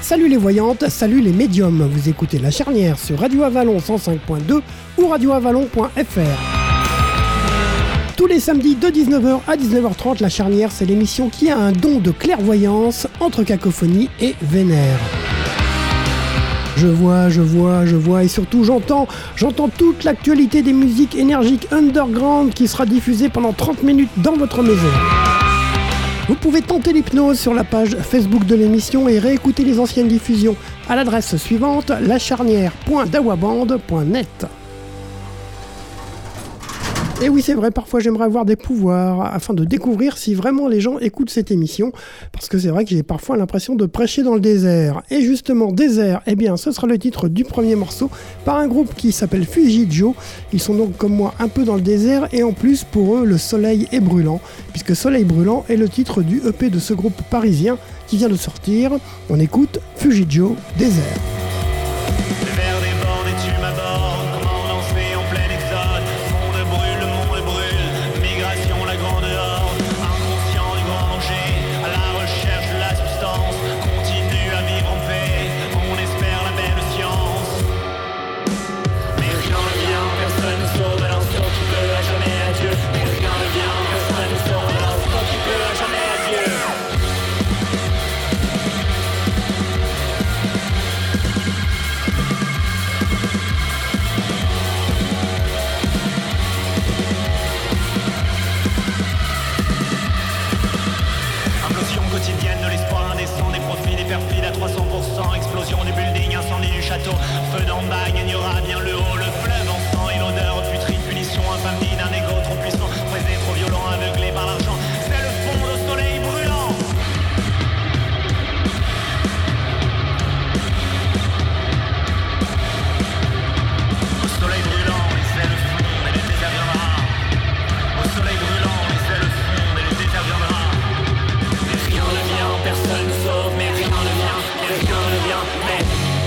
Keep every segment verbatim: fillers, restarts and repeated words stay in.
Salut les voyantes, salut les médiums. Vous écoutez La Charnière sur Radio Avalon cent cinq point deux ou radio avalon point f r. Tous les samedis de dix-neuf heures à dix-neuf heures trente, La Charnière, c'est l'émission qui a un don de clairvoyance entre cacophonie et vénère. Je vois, je vois, je vois et surtout j'entends, j'entends toute l'actualité des musiques énergiques underground qui sera diffusée pendant trente minutes dans votre maison. Vous pouvez tenter l'hypnose sur la page Facebook de l'émission et réécouter les anciennes diffusions à l'adresse suivante lacharnière point dawaband point net. Et oui, c'est vrai, parfois j'aimerais avoir des pouvoirs afin de découvrir si vraiment les gens écoutent cette émission, parce que c'est vrai que j'ai parfois l'impression de prêcher dans le désert. Et justement, désert, eh bien, ce sera le titre du premier morceau par un groupe qui s'appelle Fujijo. Ils sont donc comme moi un peu dans le désert et en plus pour eux le soleil est brûlant, puisque Soleil brûlant est le titre du E P de ce groupe parisien qui vient de sortir. On écoute Fujijo, Désert. Château, feu d'Ambagne, il y aura bien le haut, le fleuve en sang et l'odeur putride, punition infamie d'un égo trop puissant, présé trop violent, aveuglé par l'argent, c'est le fond au soleil brûlant. Au soleil brûlant, et c'est le fond, et le désert viendra. Au soleil brûlant, et c'est le fond, et le désert viendra. Mais rien ne vient, personne ne sauve, mais rien ne vient, mais rien ne vient, mais...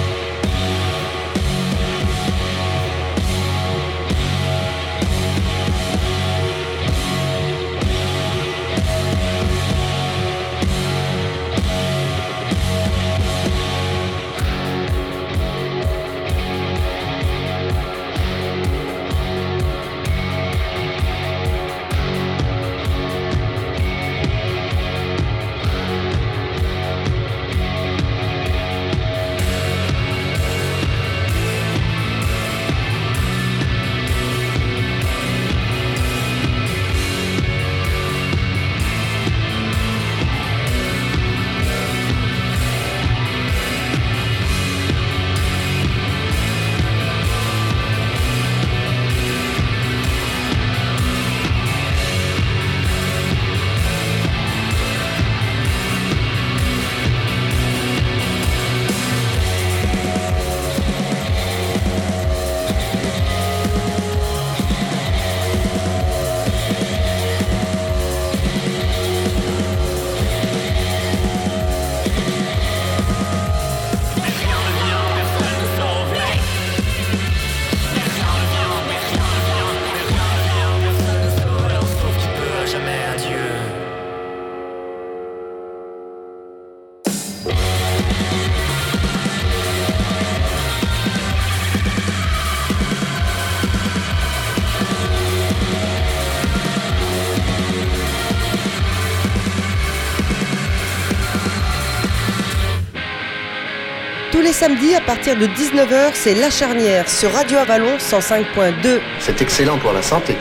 Tous les samedis à partir de dix-neuf heures, c'est La Charnière sur Radio Avalon cent cinq point deux. C'est excellent pour la santé.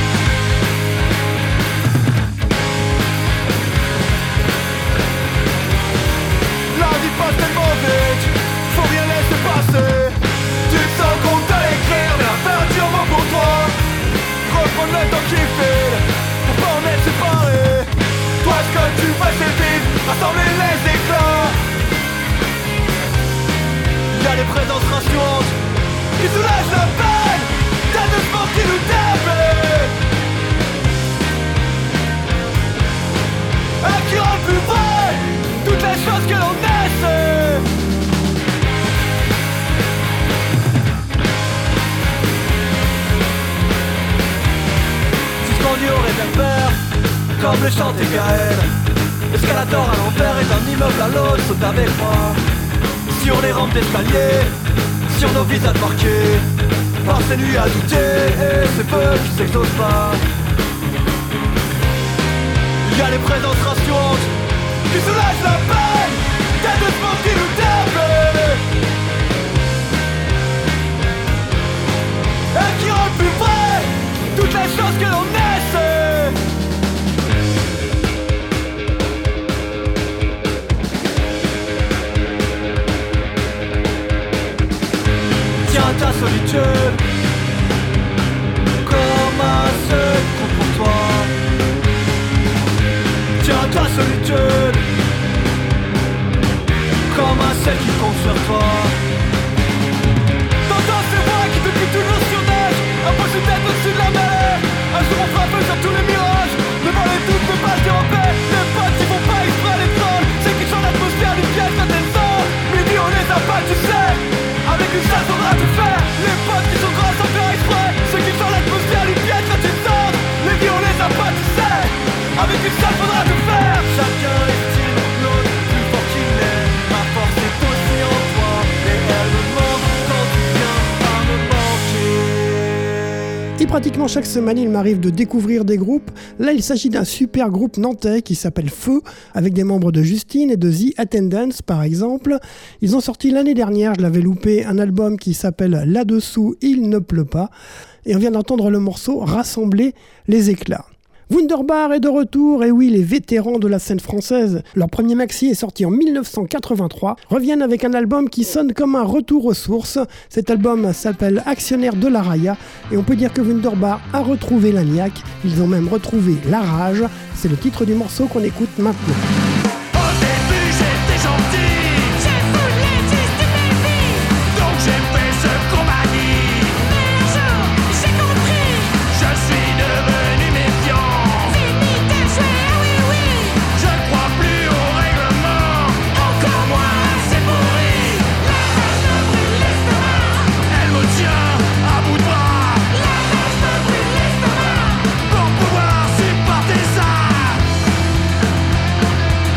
La vie passe tellement vite, faut rien laisser passer. Tu te sens qu'on t'a écrire, mais la fin dure mort pour toi. Reprendre le temps qui file, pour pas en être séparé. Toi ce que tu fais c'est vite, rassembler les éclats. Y'a des présences rassurantes qui soulagent la peine, t'as deux sports qui nous tapent et qui rendent plus vrai toutes les choses que l'on essaie. Suspendu au réverbère, comme le chantait Gaël. Escalator à l'envers et d'un immeuble à l'autre, saute avec moi. sur les rampes d'escalier, sur nos visages marqués par ces nuits à douter et ces feux qui s'exaucent pas. Y'a les présences rassurantes qui soulagent la peine des deux semaines qui nous tapent et qui rendent plus vrai toutes les choses que l'on essaie. Tiens ta solitude comme un seul compte pour toi. Tiens ta solitude comme un ciel qui compte sur toi. T'entends ces voix qui depuis toujours surnagent, impossible d'être au-dessus de la mêlée. Un jour on frappe sur tous les mirages, devant les doutes ne pas se dire en paix. Les potes qui font pas exprès les trolls, c'est qui sont l'atmosphère d'une pièce quand elles sont. Midi on les a pas, tu sais. Avec une salle faudra tout faire. Les potes qui sont gras sans faire exprès, ceux qui sont l'atmosphère d'une pièce quand ils sortent. Les vies on les a pas, tu sais. Avec une salle faudra tout faire. Chacun estime l'autre plus fort qu'il est. Ma force est aussi en toi et elle me manque quand tu viens à me manquer. Et pratiquement chaque semaine, il m'arrive de découvrir des groupes. Là, il s'agit d'un super groupe nantais qui s'appelle Feu, avec des membres de Justine et de The Attendance, par exemple. Ils ont sorti l'année dernière, je l'avais loupé, un album qui s'appelle Là-dessous, il ne pleut pas. Et on vient d'entendre le morceau Rassembler les éclats. Wunderbar est de retour, et oui, les vétérans de la scène française. Leur premier maxi est sorti en mille neuf cent quatre-vingt-trois, reviennent avec un album qui sonne comme un retour aux sources. Cet album s'appelle Actionnaire de la Raya, et on peut dire que Wunderbar a retrouvé la niaque, ils ont même retrouvé la rage. C'est le titre du morceau qu'on écoute maintenant. Au début j'étais gentil, j'ai voulu juste mes vies, donc j'ai fait ce qu'on m'a dit. Mais un jour j'ai compris, je suis devenu méfiant. Fini de jouer, oui oui, je crois plus au règlement, encore moins c'est pourri. La rage me brûle l'estomac, elle me tient à bout de bras. La rage me brûle l'estomac, pour pouvoir supporter ça.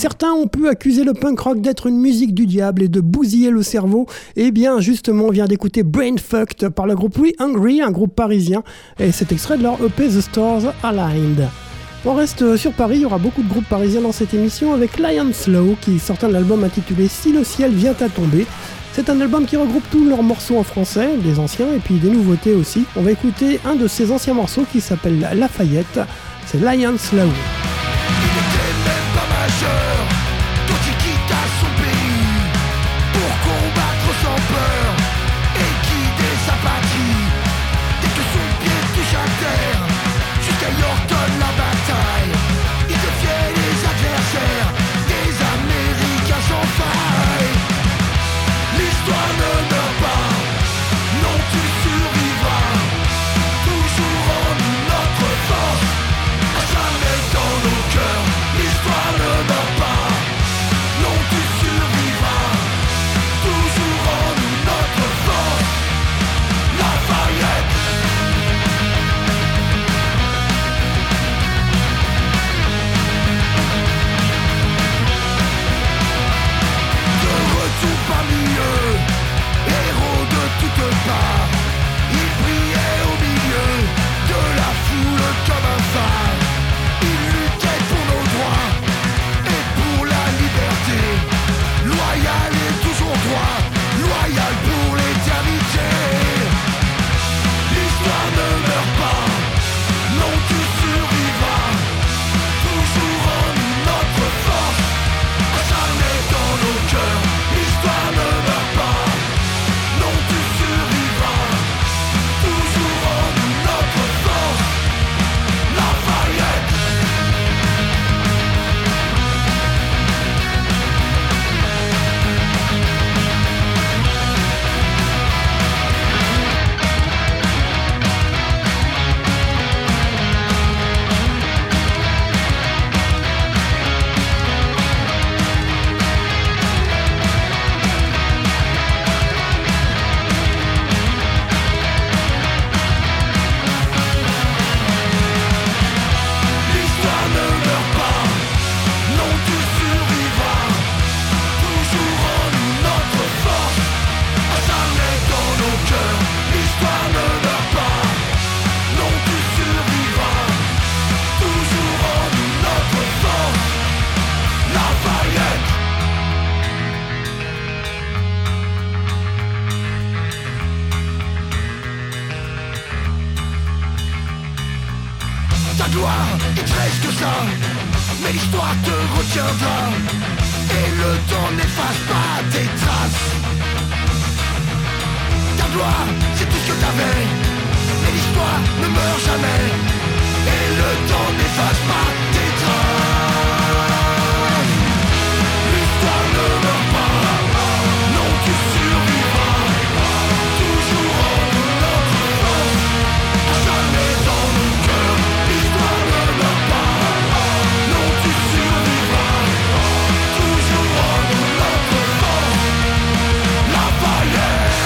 Certains ont pu accuser le punk rock d'être une musique du diable et de bousiller le cerveau. Eh bien, justement, on vient d'écouter Brain Fucked par le groupe We Hungry, un groupe parisien, et c'est extrait de leur E P The Stars Aligned. On reste sur Paris, il y aura beaucoup de groupes parisiens dans cette émission avec Lion Slow qui sort un album intitulé Si le ciel vient à tomber. C'est un album qui regroupe tous leurs morceaux en français, des anciens et puis des nouveautés aussi. On va écouter un de ces anciens morceaux qui s'appelle Lafayette, c'est Lion Slow. Quand il quitta son pays pour combattre sans peur et guider sa patrie, dès que son pied touche à terre, jusqu'à Yorkton la bataille, il défiait les adversaires, des Américains sans faille. L'histoire ne meurt pas, non tu survivras, toujours en nous notre force, à jamais dans nos cœurs. L'histoire ne meurt pas, non tu survivras, toujours en nous notre force, Lafayette. De retour parmi eux, héros de toutes parts, il brillait au milieu de la foule comme un phare. Il luttait pour nos droits et pour la liberté, loyal et toujours droit, loyal pour l'éternité. L'histoire ne meurt pas, non tu survivras, toujours en nous notre force, à jamais dans nos cœurs. L'histoire ne meurt pas, non tu survivras, toujours en nous notre force, Lafayette. L'histoire ne meurt pas, non tu survivras, toujours en nous notre force, à jamais dans nos cœurs. L'histoire ne meurt pas, non tu survivras, toujours en nous notre force, Lafayette. Ta gloire est presque ça, mais l'histoire te retiendra, et le temps n'efface pas tes traces. Ta gloire, c'est tout ce que t'avais, mais l'histoire ne meurt jamais, et le temps n'efface pas tes traces. L'histoire ne meurt pas, non tu survivras, toujours en nous notre force, à jamais dans nos cœurs. L'histoire ne meurt pas, non tu survivras, toujours en nous notre force, Lafayette.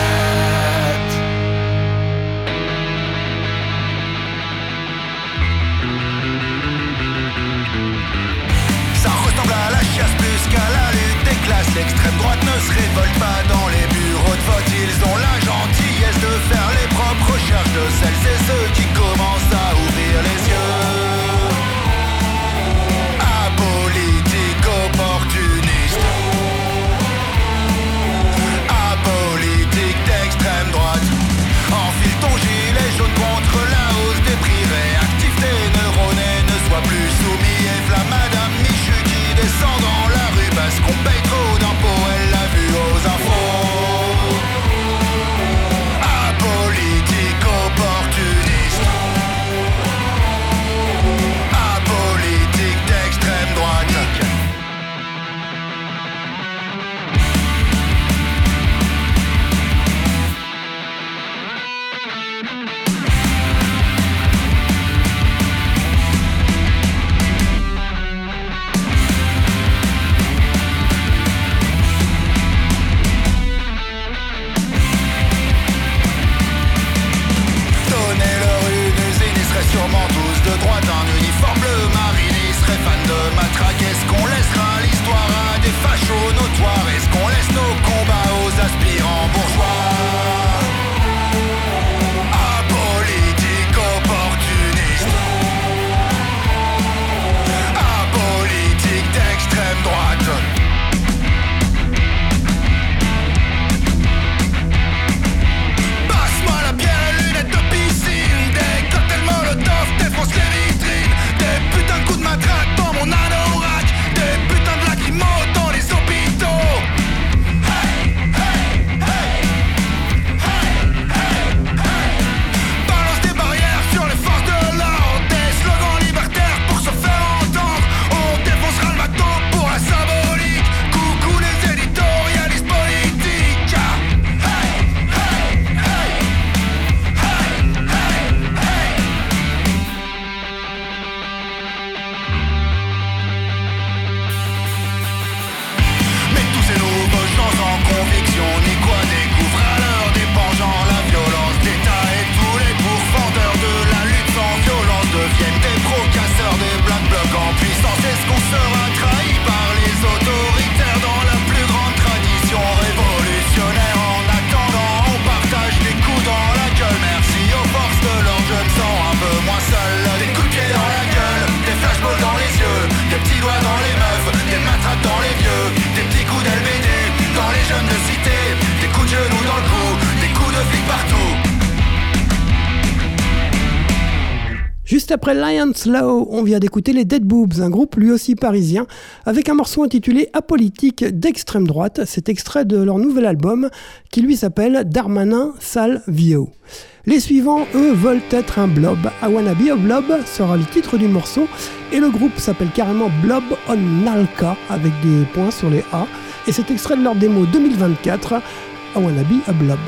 Ça ressemble à la chasse plus qu'à la lutte des classes. L'extrême droite ne se révolte pas dans les bureaux de vote. Ils ont la gentillesse de faire les propres recherches de celles et ceux qui commencent à ouvrir les yeux. Apolitique, opportuniste, apolitique d'extrême droite. Enfile ton gilet jaune contre la hausse des prix. Réactive tes neurones et ne sois plus soumis. Et v'là Madame Michu qui descend dans la rue parce qu'on paye trop d'impôts. Elle l'a Juste après Lion Slow, on vient d'écouter les Dead Boobs, un groupe lui aussi parisien, avec un morceau intitulé Apolitique d'extrême droite. C'est extrait de leur nouvel album qui lui s'appelle Darmanin Sale Vieux. Les suivants, eux, veulent être un blob. I Wanna Be a Blob sera le titre du morceau et le groupe s'appelle carrément Blob on Nalka avec des points sur les A. Et c'est extrait de leur démo deux mille vingt-quatre, I Wanna Be a Blob.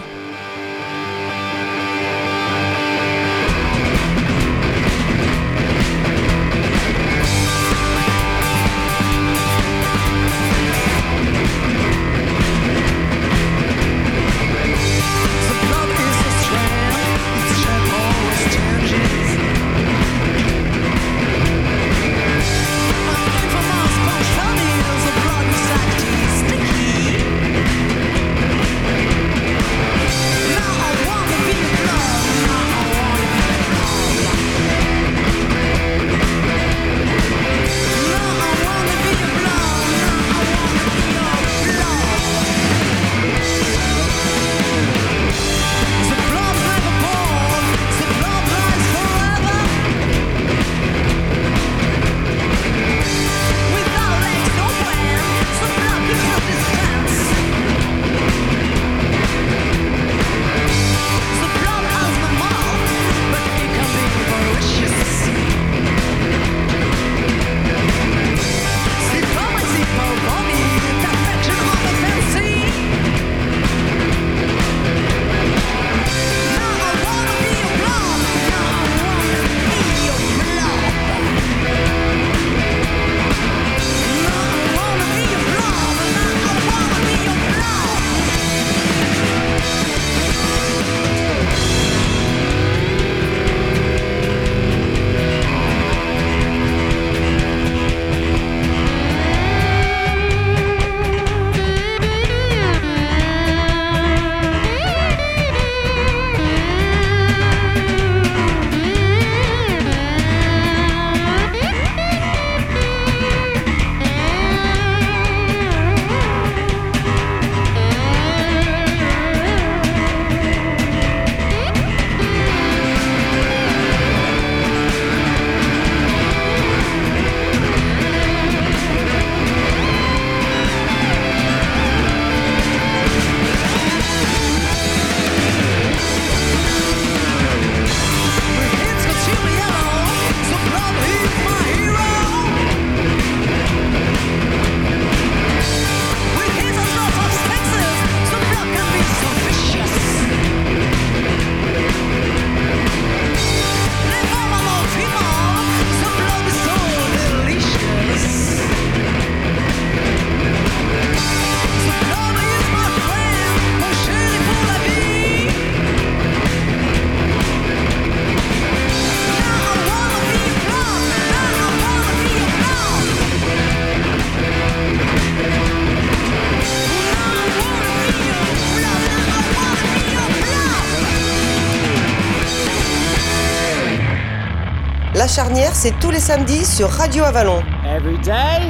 La Charnière, c'est tous les samedis sur Radio Avalon. Every day,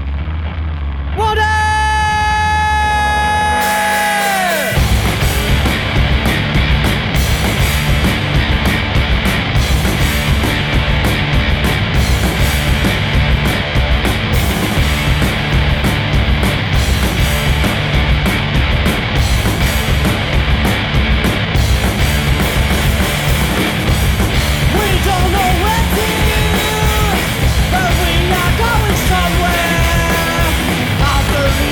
one day. But we are going somewhere. I'll believe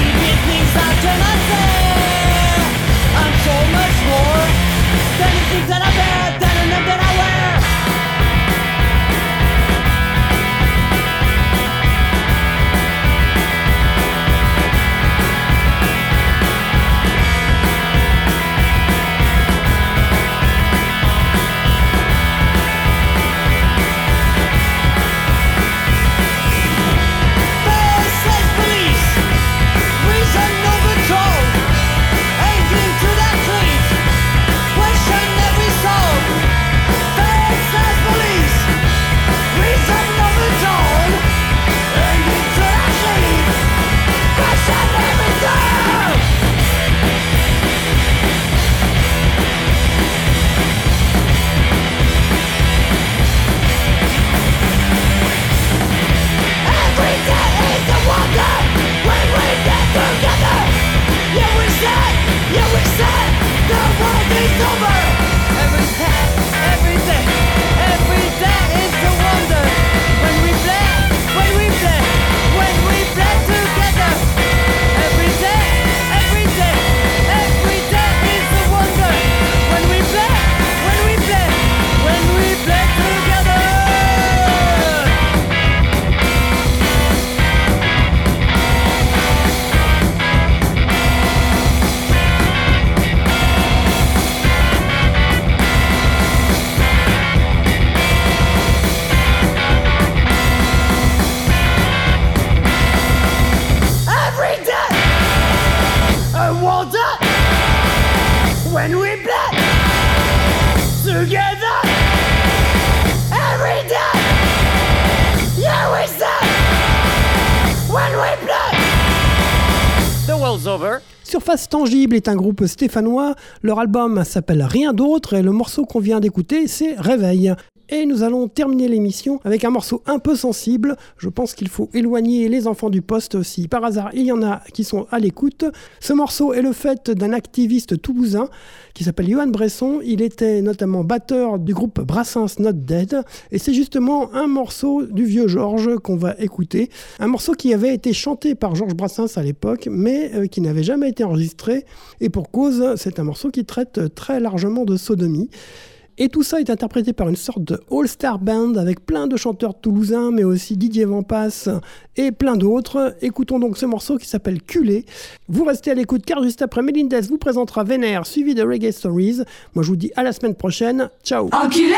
Show's over. Surface Tangible est un groupe stéphanois. Leur album s'appelle Rien d'autre et le morceau qu'on vient d'écouter, c'est Réveil. Et nous allons terminer l'émission avec un morceau un peu sensible. Je pense qu'il faut éloigner les enfants du poste si par hasard il y en a qui sont à l'écoute. Ce morceau est le fait d'un activiste toulousain qui s'appelle Johan Bresson. Il était notamment batteur du groupe Brassens Not Dead. Et c'est justement un morceau du vieux Georges qu'on va écouter. Un morceau qui avait été chanté par Georges Brassens à l'époque, mais euh, qui n'avait jamais été enregistré. Et pour cause, c'est un morceau qui traite très largement de sodomie. Et tout ça est interprété par une sorte de all-star band avec plein de chanteurs toulousains, mais aussi Didier Vampas et plein d'autres. Écoutons donc ce morceau qui s'appelle Culé. Vous restez à l'écoute car juste après, Melindez vous présentera Vénère, suivi de Reggae Stories. Moi je vous dis à la semaine prochaine. Ciao. Enculé.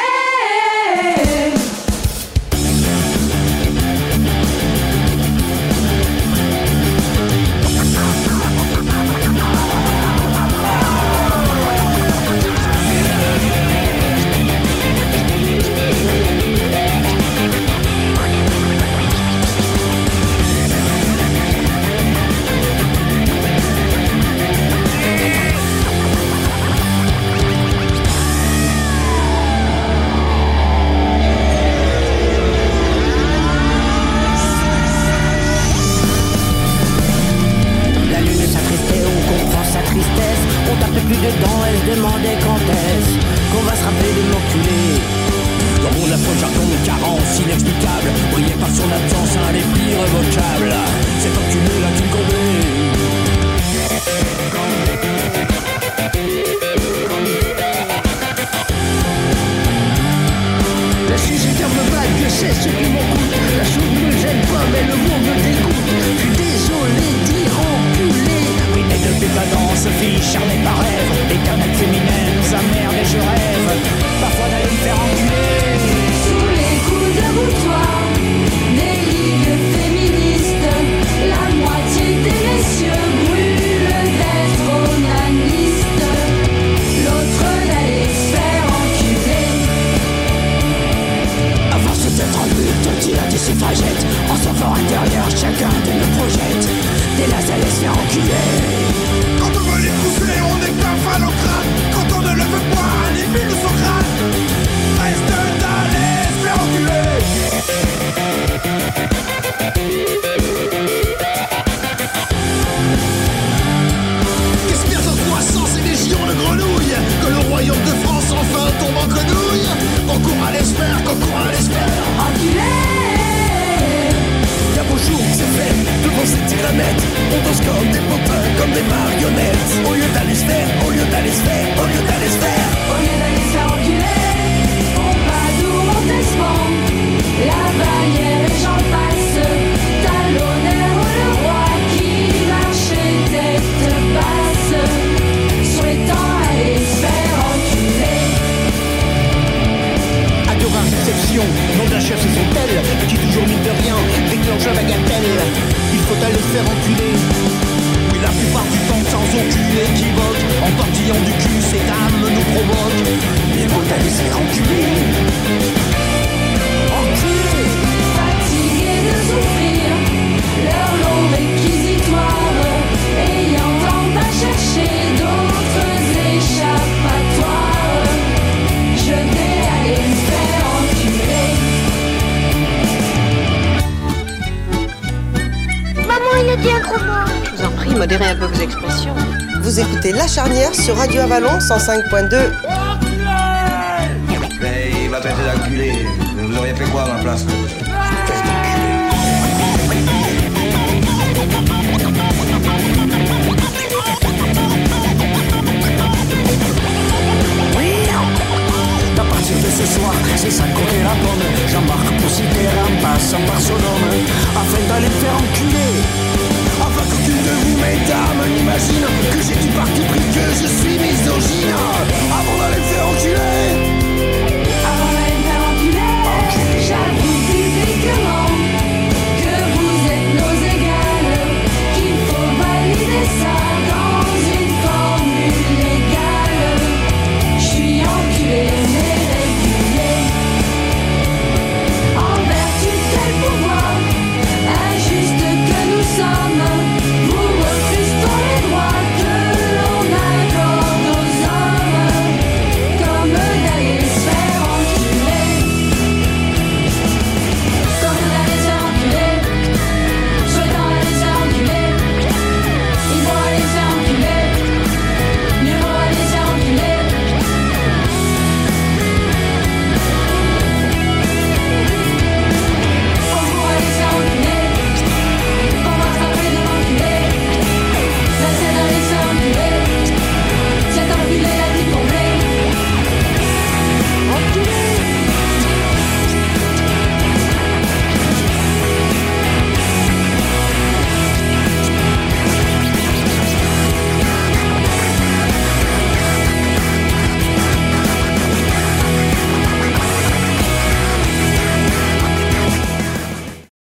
Modérez un peu vos expressions. Vous écoutez La Charnière sur Radio Avalon cent cinq point deux. Mais il m'a traité d'enculé. Vous auriez fait quoi à ma place? Qu'est-ce d'enculé? À partir de ce soir, c'est ça qu'on la pomme. J'embarque pour citer en passant par son homme, afin d'aller me faire enculer. Afin qu'aucune de vous, mesdames, n'imagine que j'ai du parti pris, que je suis misogyne.